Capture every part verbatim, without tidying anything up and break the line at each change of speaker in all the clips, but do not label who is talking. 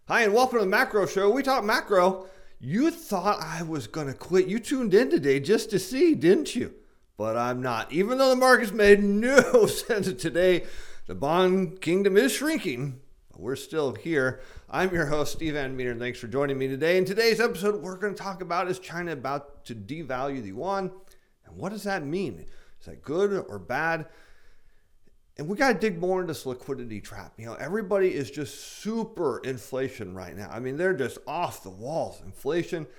Hi, and welcome to the Macro Show. We talk macro. You thought I was going to quit. You tuned in today just to see, didn't you? But I'm not. Even though the markets made no sense today, the bond kingdom is shrinking. But we're still here. I'm your host, Steve Van Meter, and thanks for joining me today. In today's episode, what we're going to talk about is China about to devalue the yuan. And what does that mean? Is that good or bad? And we got to dig more into this liquidity trap. You know, everybody is just super inflation right now. I mean, they're just off the walls. Inflation.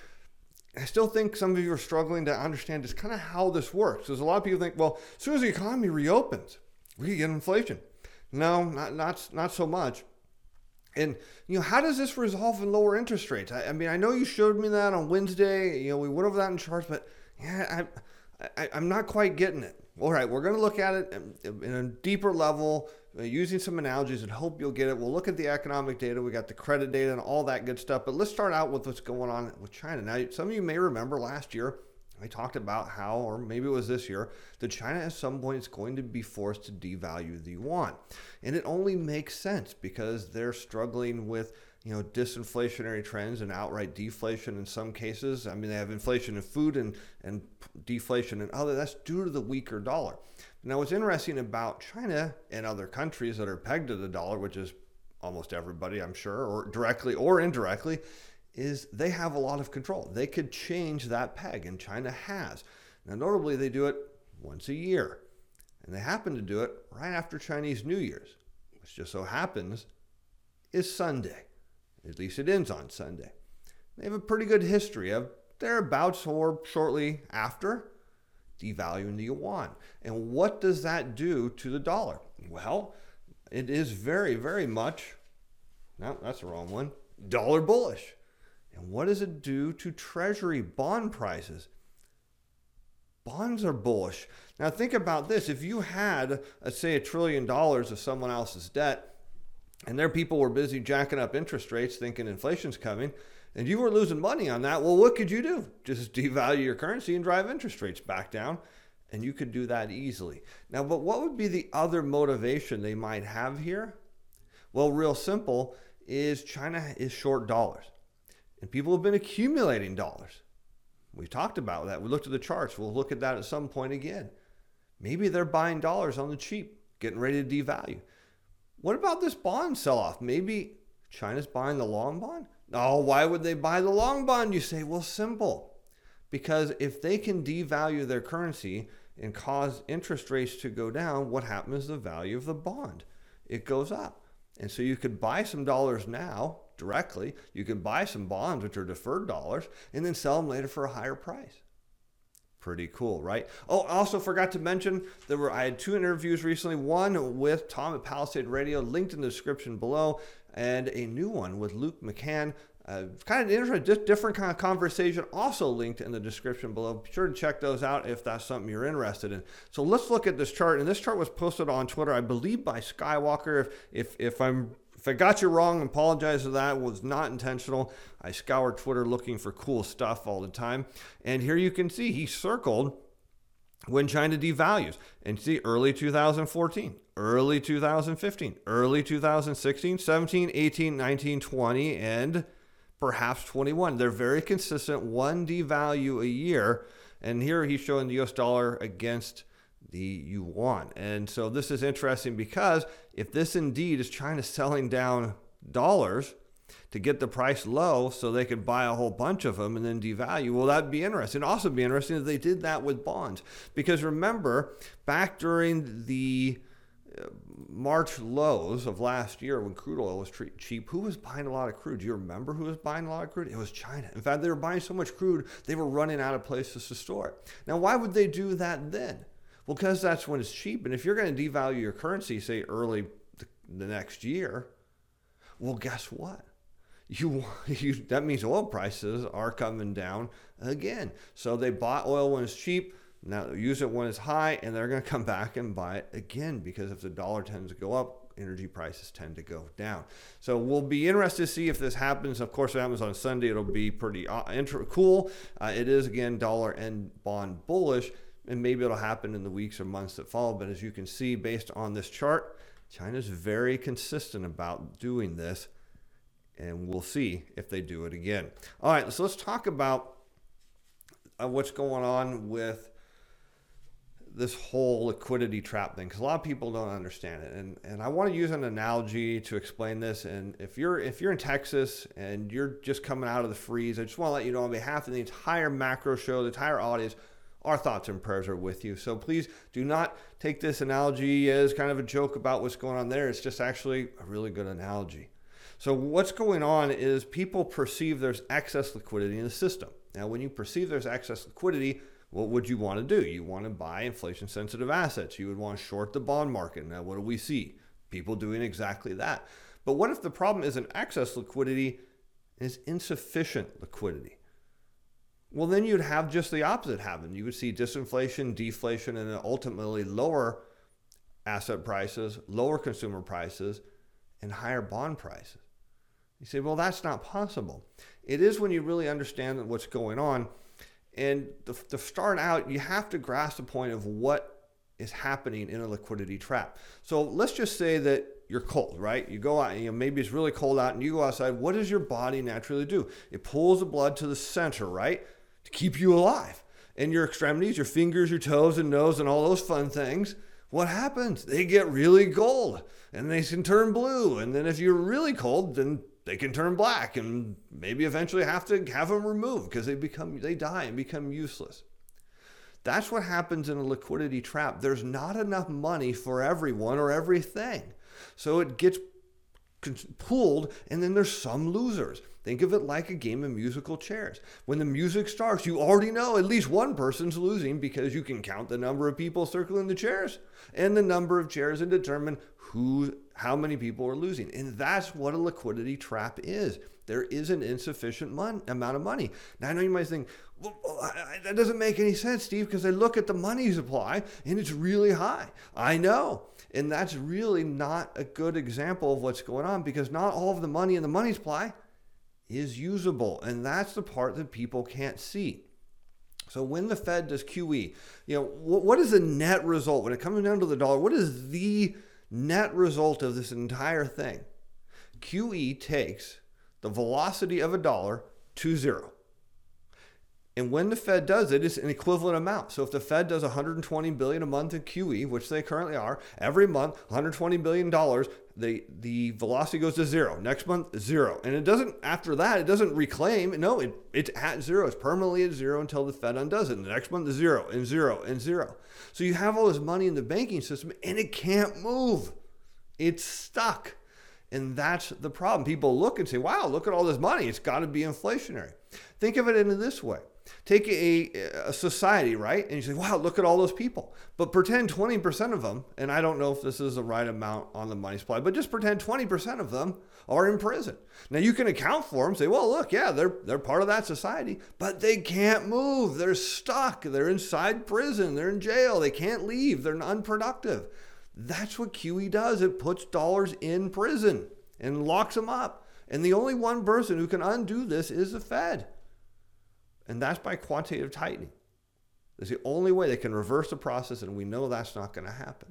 I still think some of you are struggling to understand just kind of how this works. Because a lot of people think, well, as soon as the economy reopens, we can get inflation. No, not not not so much. And, you know, how does this resolve in lower interest rates? I, I mean, I know you showed me that on Wednesday. You know, we went over that in charts, but yeah, I, I, I'm not quite getting it. All right, we're going to look at it in a deeper level, uh, using some analogies, and hope you'll get it. We'll look at the economic data. We got the credit data and all that good stuff. But let's start out with what's going on with China. Now, some of you may remember last year, I talked about how, or maybe it was this year, that China at some point is going to be forced to devalue the yuan. And it only makes sense because they're struggling with, you know, disinflationary trends and outright deflation in some cases. I mean, they have inflation in food and, and deflation in other. That's due to the weaker dollar. Now, what's interesting about China and other countries that are pegged to the dollar, which is almost everybody, I'm sure, or directly or indirectly, is they have a lot of control. They could change that peg, and China has. Now, notably, they do it once a year, and they happen to do it right after Chinese New Year's, which just so happens is Sunday. At least it ends on Sunday. They have a pretty good history of thereabouts or shortly after devaluing the yuan. And what does that do to the dollar? Well, it is very, very much, no, that's the wrong one, dollar bullish. And what does it do to treasury bond prices? Bonds are bullish. Now think about this. If you had, let's say, a trillion dollars of someone else's debt, and their people were busy jacking up interest rates thinking inflation's coming, and you were losing money on that, well, what could you do? Just devalue your currency and drive interest rates back down, and you could do that easily. Now, but what would be the other motivation they might have here? Well, real simple is China is short dollars, and people have been accumulating dollars. We talked about that. We looked at the charts. We'll look at that at some point again. Maybe they're buying dollars on the cheap, getting ready to devalue. What about this bond sell-off? Maybe China's buying the long bond? Oh, why would they buy the long bond? You say, well, simple. Because if they can devalue their currency and cause interest rates to go down, what happens to the value of the bond? It goes up. And so you could buy some dollars now directly. You can buy some bonds, which are deferred dollars, and then sell them later for a higher price. Pretty cool, right? Oh, I also forgot to mention, there were I had two interviews recently, one with Tom at Palisade Radio, linked in the description below, and a new one with Luke McCann. Uh, kind of interesting, just different kind of conversation, also linked in the description below. Be sure to check those out if that's something you're interested in. So let's look at this chart, and this chart was posted on Twitter, I believe, by Skywalker. If if if I'm If I got you wrong, apologize for that. It was not intentional. I scour Twitter looking for cool stuff all the time. And here you can see he circled when China devalues. And see early two thousand fourteen, early two thousand fifteen, early two thousand sixteen, seventeen, eighteen, nineteen, twenty, and perhaps twenty-one. They're very consistent, one devalue a year. And here he's showing the U S dollar against the yuan. And so this is interesting because if this indeed is China selling down dollars to get the price low so they could buy a whole bunch of them and then devalue, well, that'd be interesting. It'd also be interesting if they did that with bonds. Because remember, back during the March lows of last year when crude oil was cheap, who was buying a lot of crude? Do you remember who was buying a lot of crude? It was China. In fact, they were buying so much crude, they were running out of places to store it. Now, why would they do that then? Well, because that's when it's cheap. And if you're going to devalue your currency, say early the, the next year, well, guess what? You, you that means oil prices are coming down again. So they bought oil when it's cheap. Now use it when it's high, and they're going to come back and buy it again because if the dollar tends to go up, energy prices tend to go down. So we'll be interested to see if this happens. Of course, if it happens on Sunday, it'll be pretty uh, intro- cool. Uh, it is, again, dollar and bond bullish. And maybe it'll happen in the weeks or months that follow. But as you can see, based on this chart, China's very consistent about doing this. And we'll see if they do it again. All right, so let's talk about uh, what's going on with this whole liquidity trap thing, because a lot of people don't understand it. And and I want to use an analogy to explain this. And if you're if you're in Texas and you're just coming out of the freeze, I just want to let you know on behalf of the entire macro show, the entire audience, our thoughts and prayers are with you. So please do not take this analogy as kind of a joke about what's going on there. It's just actually a really good analogy. So what's going on is people perceive there's excess liquidity in the system. Now, when you perceive there's excess liquidity, what would you want to do? You want to buy inflation-sensitive assets. You would want to short the bond market. Now, what do we see? People doing exactly that. But what if the problem isn't excess liquidity, it's insufficient liquidity? Well, then you'd have just the opposite happen. You would see disinflation, deflation, and then ultimately lower asset prices, lower consumer prices, and higher bond prices. You say, well, that's not possible. It is when you really understand what's going on. And to, to start out, you have to grasp the point of what is happening in a liquidity trap. So let's just say that you're cold, right? You go out, you know, maybe it's really cold out and you go outside. What does your body naturally do? It pulls the blood to the center, right? To keep you alive. And your extremities, your fingers, your toes and nose and all those fun things, what happens? They get really cold and they can turn blue. And then if you're really cold, then they can turn black and maybe eventually have to have them removed because they become, they die and become useless. That's what happens in a liquidity trap. There's not enough money for everyone or everything. So it gets pooled and then there's some losers. Think of it like a game of musical chairs. When the music starts, you already know at least one person's losing because you can count the number of people circling the chairs and the number of chairs and determine who, how many people are losing. And that's what a liquidity trap is. There is an insufficient mon- amount of money. Now, I know you might think, well, I, that doesn't make any sense, Steve, because I look at the money supply and it's really high. I know. And that's really not a good example of what's going on because not all of the money in the money supply is usable. And that's the part that people can't see. So when the Fed does Q E, you know, what, what is the net result? When it comes down to the dollar, what is the net result of this entire thing? Q E takes the velocity of a dollar to zero. And when the Fed does it, it's an equivalent amount. So if the Fed does one hundred twenty billion dollars a month in Q E, which they currently are, every month, one hundred twenty billion dollars, the, the velocity goes to zero. Next month, zero. And it doesn't, after that, it doesn't reclaim. No, it, it's at zero. It's permanently at zero until the Fed undoes it. And the next month, zero and zero and zero. So you have all this money in the banking system and it can't move. It's stuck. And that's the problem. People look and say, wow, look at all this money. It's got to be inflationary. Think of it in this way. Take a, a society, right? And you say, wow, look at all those people. But pretend twenty percent of them, and I don't know if this is the right amount on the money supply, but just pretend twenty percent of them are in prison. Now you can account for them, say, well, look, yeah, they're, they're part of that society, but they can't move. They're stuck. They're inside prison. They're in jail. They can't leave. They're unproductive. That's what Q E does. It puts dollars in prison and locks them up. And the only one person who can undo this is the Fed. And that's by quantitative tightening. That's the only way they can reverse the process, and we know that's not going to happen.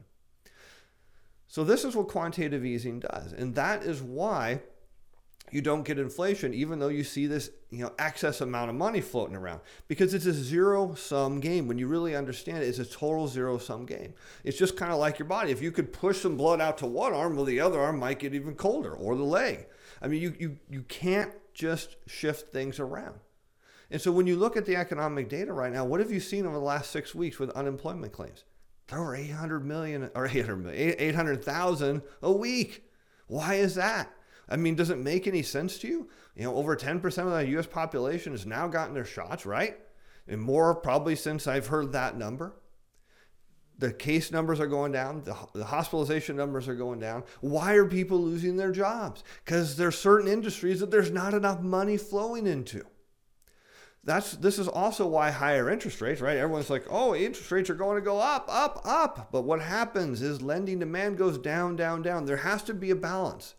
So this is what quantitative easing does. And that is why you don't get inflation, even though you see this, you know, excess amount of money floating around, because it's a zero-sum game. When you really understand it, it's a total zero-sum game. It's just kind of like your body. If you could push some blood out to one arm, well, the other arm might get even colder, or the leg. I mean, you you you can't just shift things around. And so when you look at the economic data right now, what have you seen over the last six weeks with unemployment claims? There were eight hundred million or eight hundred million, eight hundred thousand a week. Why is that? I mean, does it make any sense to you? You know, over ten percent of the U S population has now gotten their shots, right? And more probably since I've heard that number. The case numbers are going down. The, the hospitalization numbers are going down. Why are people losing their jobs? Because there's certain industries that there's not enough money flowing into. That's, this is also why higher interest rates, right? Everyone's like, oh, interest rates are going to go up, up, up. But what happens is lending demand goes down, down, down. There has to be a balance.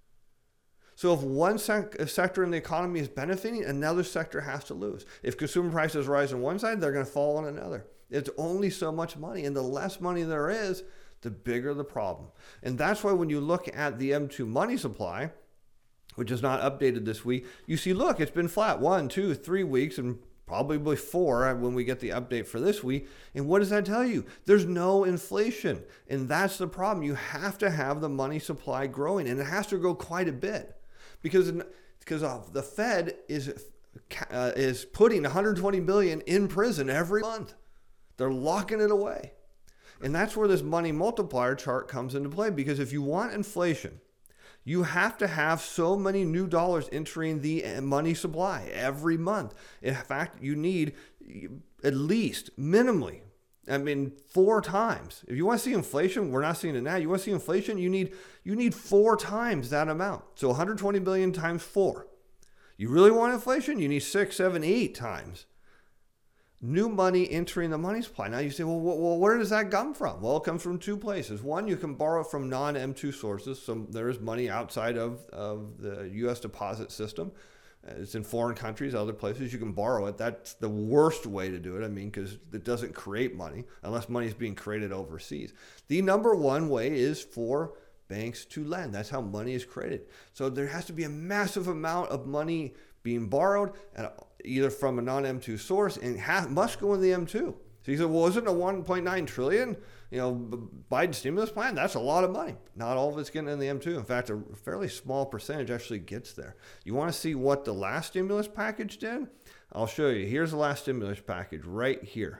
So if one sec- sector in the economy is benefiting, another sector has to lose. If consumer prices rise on one side, they're going to fall on another. It's only so much money. And the less money there is, the bigger the problem. And that's why when you look at the M two money supply, which is not updated this week, you see, look, it's been flat one, two, three weeks, and probably four when we get the update for this week. And what does that tell you? There's no inflation. And that's the problem. You have to have the money supply growing, and it has to grow quite a bit because, because of the Fed is, uh, is putting one hundred twenty billion dollars in prison every month. They're locking it away. And that's where this money multiplier chart comes into play, because if you want inflation, you have to have so many new dollars entering the money supply every month. In fact, you need at least minimally, I mean, four times. If you want to see inflation, we're not seeing it now. You want to see inflation, you need you need four times that amount. So one hundred twenty billion times four. You really want inflation? You need six, seven, eight times new money entering the money supply. Now you say, well, well, where does that come from? Well, it comes from two places. One, you can borrow from non M two sources. So there is money outside of, of the U S deposit system. It's in foreign countries, other places. You can borrow it. That's the worst way to do it. I mean, because it doesn't create money unless money is being created overseas. The number one way is for banks to lend. That's how money is created. So there has to be a massive amount of money being borrowed, and either from a non M two source, and ha- must go in the M two. So you said, well, isn't a one point nine trillion, you know, Biden stimulus plan? That's a lot of money. Not all of it's getting in the M two. In fact, a fairly small percentage actually gets there. You want to see what the last stimulus package did? I'll show you. Here's the last stimulus package right here.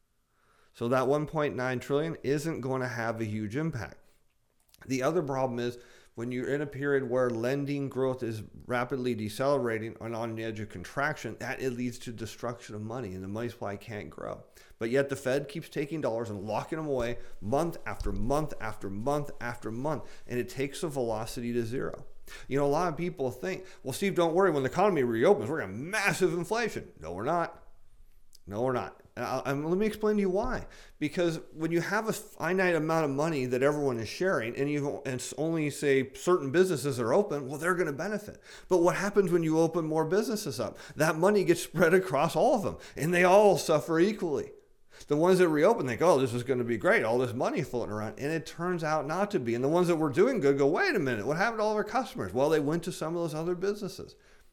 So that one point nine trillion isn't going to have a huge impact. The other problem is, when you're in a period where lending growth is rapidly decelerating and on the edge of contraction, that it leads to destruction of money, and the money supply can't grow. But yet the Fed keeps taking dollars and locking them away month after month after month after month, and it takes the velocity to zero. You know, a lot of people think, well, Steve, don't worry, when the economy reopens, we're going to have massive inflation. No, we're not. No, we're not. And, I'll, and let me explain to you why. Because when you have a finite amount of money that everyone is sharing, and you and only say certain businesses are open, well, they're going to benefit. But what happens when you open more businesses up? That money gets spread across all of them, and they all suffer equally. The ones that reopen think, oh, this is going to be great, all this money floating around, and it turns out not to be. And the ones that were doing good go, wait a minute, what happened to all of our customers? Well, they went to some of those other businesses.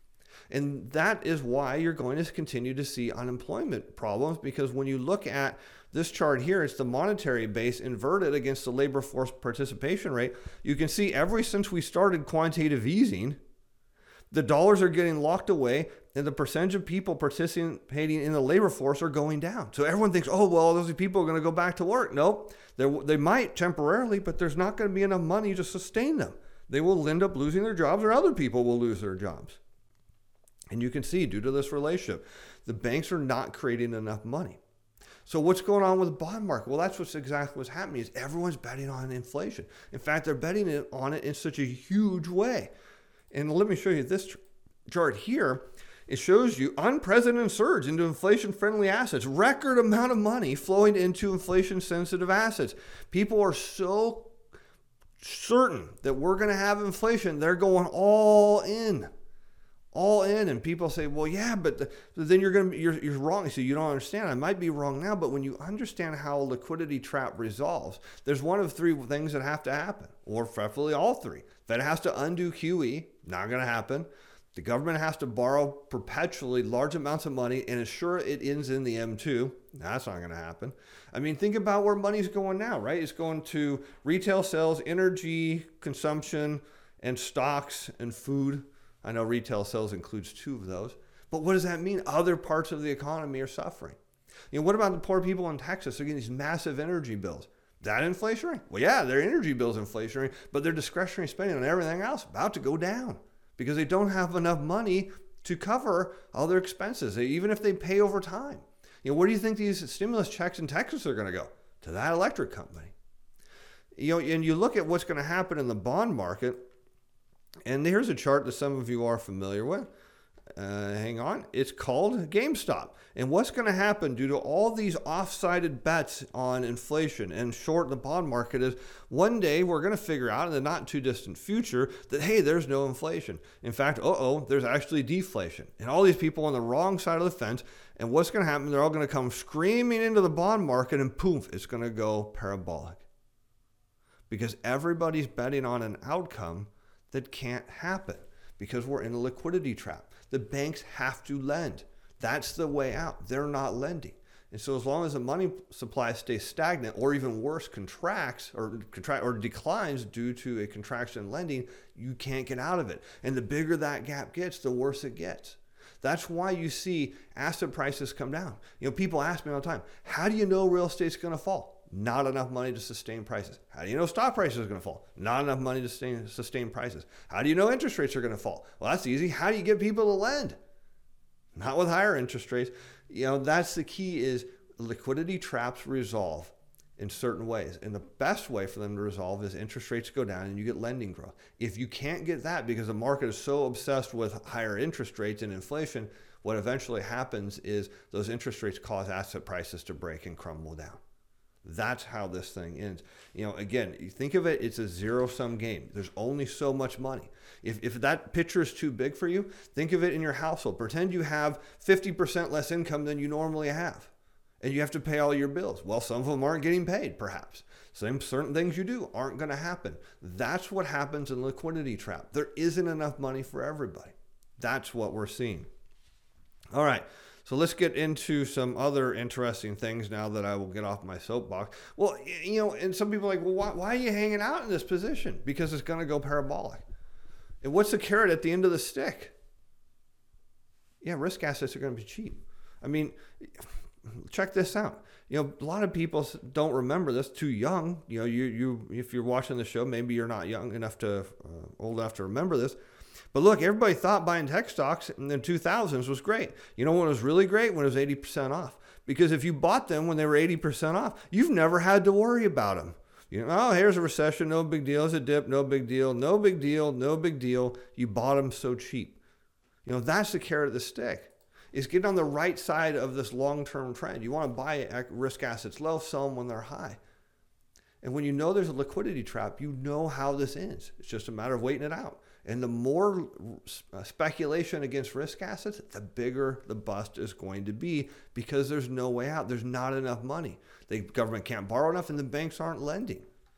And that is why you're going to continue to see unemployment problems, because when you look at this chart here, it's the monetary base inverted against the labor force participation rate. You can see ever since we started quantitative easing, the dollars are getting locked away and the percentage of people participating in the labor force are going down. So everyone thinks, oh, well, those people are going to go back to work. Nope, they might temporarily, but there's not going to be enough money to sustain them. They will end up losing their jobs, or other people will lose their jobs. And you can see, due to this relationship, the banks are not creating enough money. So what's going on with the bond market? Well, that's what's exactly what's happening, is everyone's betting on inflation. In fact, they're betting it on it in such a huge way. And let me show you this chart here. It shows you unprecedented surge into inflation-friendly assets, record amount of money flowing into inflation-sensitive assets. People are so certain that we're going to have inflation, they're going all in. all in, and people say, well, yeah, but the, then you're going to you're you're wrong. So you don't understand. I might be wrong now, but when you understand how a liquidity trap resolves, there's one of three things that have to happen, or preferably all three. Fed has to undo Q E, not going to happen. The government has to borrow perpetually large amounts of money and ensure it ends in the M two. That's not going to happen. I mean, think about where money's going now, right? It's going to retail sales, energy consumption, and stocks and food. I know retail sales includes two of those. But what does that mean? Other parts of the economy are suffering. You know, what about the poor people in Texas? They're getting these massive energy bills. Is that inflationary? Well, yeah, their energy bill's inflationary, but their discretionary spending on everything else about to go down because they don't have enough money to cover all their expenses, even if they pay over time. You know, where do you think these stimulus checks in Texas are going to go? To that electric company. You know, and you look at what's going to happen in the bond market. And here's a chart that some of you are familiar with. Uh, hang on. It's called GameStop. And what's going to happen due to all these off-sided bets on inflation and short the bond market is one day we're going to figure out in the not too distant future that, hey, there's no inflation. In fact, uh-oh, there's actually deflation. And all these people on the wrong side of the fence. And what's going to happen? They're all going to come screaming into the bond market and poof, it's going to go parabolic. Because everybody's betting on an outcome that can't happen, Because we're in a liquidity trap. The banks have to lend. That's the way out. They're not lending. And so as long as the money supply stays stagnant, or even worse, contracts or contract or declines due to a contraction in lending, you can't get out of it. And the bigger that gap gets, the worse it gets. That's why you see asset prices come down. You know, people ask me all the time, how do you know real estate's going to fall? Not enough money to sustain prices. How do you know stock prices are going to fall? Not enough money to sustain, sustain prices. How do you know interest rates are going to fall? Well, that's easy. How do you get people to lend? Not with higher interest rates. You know, that's the key is liquidity traps resolve in certain ways. And the best way for them to resolve is interest rates go down and you get lending growth. If you can't get that because the market is so obsessed with higher interest rates and inflation, what eventually happens is those interest rates cause asset prices to break and crumble down. That's how this thing ends. You know, again, you think of it, it's a zero-sum game. There's only so much money. If, if that picture is too big for you, think of it in your household. Pretend you have fifty percent less income than you normally have, and you have to pay all your bills. Well, some of them aren't getting paid, perhaps. Some certain things you do aren't going to happen. That's what happens in liquidity trap. There isn't enough money for everybody. That's what we're seeing. All right. So let's get into some other interesting things now that I will get off my soapbox. Well, you know, and some people are like, well, why, why are you hanging out in this position? Because it's going to go parabolic. And what's the carrot at the end of the stick? Yeah, risk assets are going to be cheap. I mean, check this out. You know, a lot of people don't remember this. Too young. You know, you you if you're watching the show, maybe you're not young enough to, uh, old enough to remember this. But look, everybody thought buying tech stocks in the two thousands was great. You know when it was really great? When it was eighty percent off. Because if you bought them when they were eighty percent off, you've never had to worry about them. You know, oh, here's a recession, no big deal. It's a dip, no big deal, no big deal, no big deal. You bought them so cheap. You know, that's the carrot of the stick. Is get on the right side of this long-term trend. You want to buy risk assets low, sell them when they're high. And when you know there's a liquidity trap, you know how this ends. It's just a matter of waiting it out. And the more speculation against risk assets, the bigger the bust is going to be because there's no way out. There's not enough money. The government can't borrow enough and the banks aren't lending.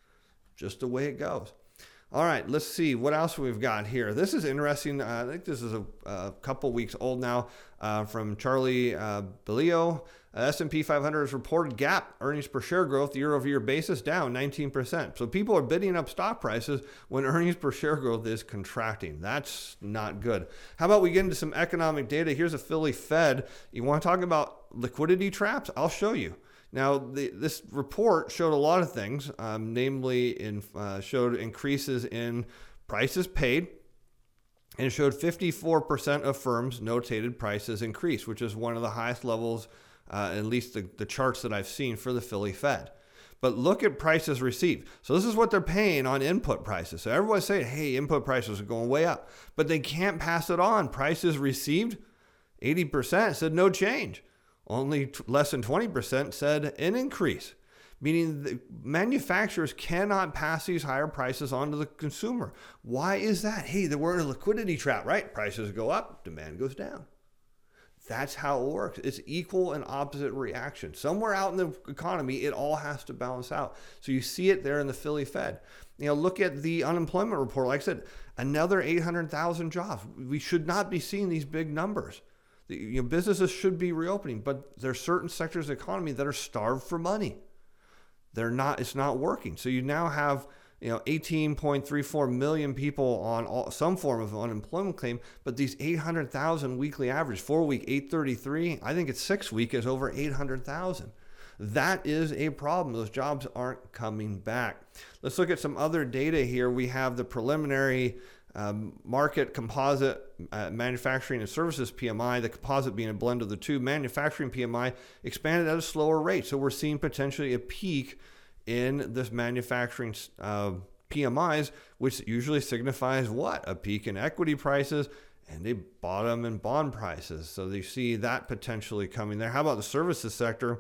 Just the way it goes. All right, let's see what else we've got here. This is interesting. Uh, I think this is a, a couple weeks old now uh, from Charlie uh, Bellio. Uh, S and P five hundred has reported GAAP earnings per share growth year-over-year basis down nineteen percent. So people are bidding up stock prices when earnings per share growth is contracting. That's not good. How about we get into some economic data? Here's a Philly Fed. You want to talk about liquidity traps? I'll show you. Now, the, this report showed a lot of things, um, namely in, uh, showed increases in prices paid, and it showed fifty-four percent of firms notated prices increase, which is one of the highest levels, uh, at least the, the charts that I've seen for the Philly Fed. But look at prices received. So this is what they're paying on input prices. So everyone's saying, hey, input prices are going way up, but they can't pass it on. Prices received, eighty percent said no change. Only t- less than twenty percent said an increase, meaning the manufacturers cannot pass these higher prices on to the consumer. Why is that? Hey, we're in a liquidity trap, right? Prices go up, demand goes down. That's how it works. It's equal and opposite reaction. Somewhere out in the economy, it all has to balance out. So you see it there in the Philly Fed. You know, look at the unemployment report. Like I said, another eight hundred thousand jobs. We should not be seeing these big numbers. The, you know, businesses should be reopening, but there are certain sectors of the economy that are starved for money. They're not. It's not working. So you now have, you know, eighteen point three four million people on all, some form of unemployment claim, but these eight hundred thousand weekly average, four week eight thirty-three, I think it's six week is over eight hundred thousand. That is a problem. Those jobs aren't coming back. Let's look at some other data here. We have the preliminary um, market composite uh, manufacturing and services P M I, the composite being a blend of the two. Manufacturing P M I expanded at a slower rate. So we're seeing potentially a peak in this manufacturing uh, P M Is, which usually signifies what? A peak in equity prices and a bottom in bond prices. So you see that potentially coming there. How about the services sector?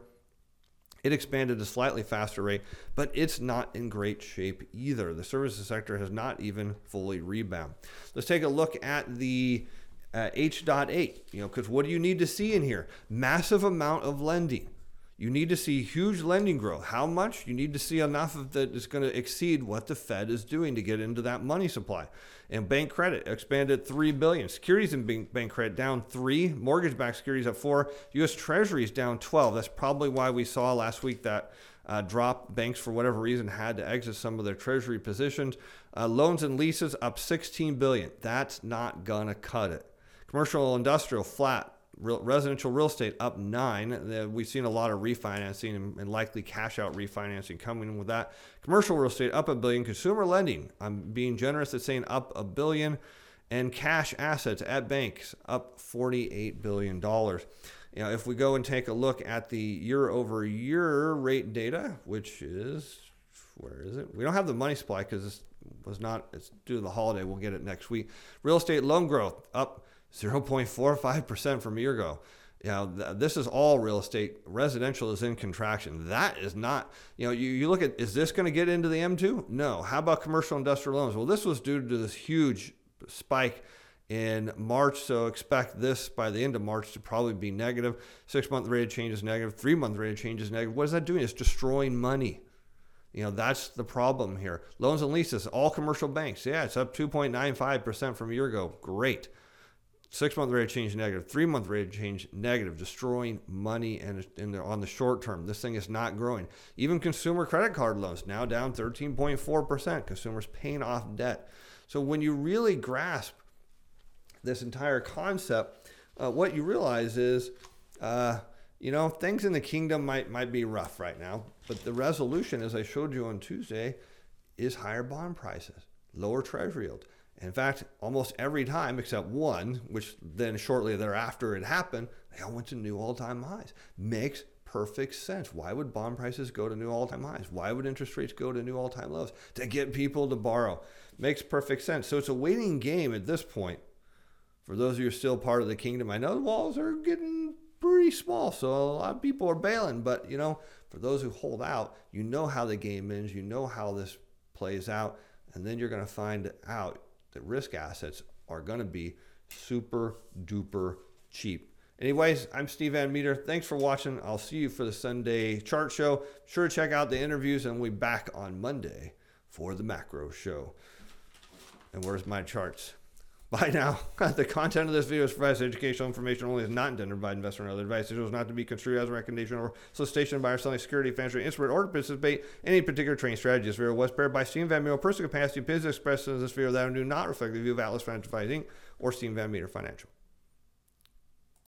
It expanded at a slightly faster rate, but it's not in great shape either. The services sector has not even fully rebounded. Let's take a look at the uh, H eight, you know, because what do you need to see in here? Massive amount of lending. You need to see huge lending growth. How much? You need to see enough of that is going to exceed what the Fed is doing to get into that money supply. And bank credit expanded three billion dollars. Securities and bank, bank credit down three. Mortgage-backed securities up four. U S Treasuries down twelve. That's probably why we saw last week that uh, drop. Banks, for whatever reason, had to exit some of their Treasury positions. Uh, loans and leases up sixteen billion dollars. That's not going to cut it. Commercial industrial flat. Real, residential real estate up nine. We've seen a lot of refinancing and, and likely cash out refinancing coming with that. Commercial real estate up a billion. Consumer lending, I'm being generous at saying up a billion. And cash assets at banks up forty-eight billion dollars. You know, if we go and take a look at the year over year rate data, which is, where is it? We don't have the money supply because this was not, it's due to the holiday. We'll get it next week. Real estate loan growth up zero point four five percent from a year ago. You know, th- this is all real estate. Residential is in contraction. That is not, you know, you, you look at, is this going to get into the M two? No. How about commercial industrial loans? Well, this was due to this huge spike in March. So expect this by the end of March to probably be negative. Six-month rate of change is negative. Three-month rate of change is negative. What is that doing? It's destroying money. You know, that's the problem here. Loans and leases, all commercial banks. Yeah, it's up two point nine five percent from a year ago. Great. Six-month rate of change negative, three-month rate of change negative, destroying money and in the, on the short term. This thing is not growing. Even consumer credit card loans now down thirteen point four percent. Consumers paying off debt. So when you really grasp this entire concept, uh, what you realize is, uh, you know, things in the kingdom might might be rough right now, but the resolution, as I showed you on Tuesday, is higher bond prices, lower treasury yield. In fact, almost every time except one, which then shortly thereafter it happened, they all went to new all-time highs. Makes perfect sense. Why would bond prices go to new all-time highs? Why would interest rates go to new all-time lows? To get people to borrow. Makes perfect sense. So it's a waiting game at this point. For those of you who are still part of the kingdom, I know the walls are getting pretty small, so a lot of people are bailing. But, you know, for those who hold out, you know how the game ends. You know how this plays out. And then you're going to find out that risk assets are going to be super duper cheap. Anyways, I'm Steve Van Meter. Thanks for watching. I'll see you for the Sunday chart show. Be sure to check out the interviews, and we'll be back on Monday for the macro show. And where's my charts? Bye now. The content of this video is provides educational information only, is not intended to provide investment or other advice. It is not to be construed as a recommendation or solicitation by or selling security, financial instrument, or to participate in any particular trading strategy. This video was prepared by Steve Van Meter. Personal capacity opinions expressed in this video that do not reflect the view of Atlas Financial Advising or Steve Van Meter Financial.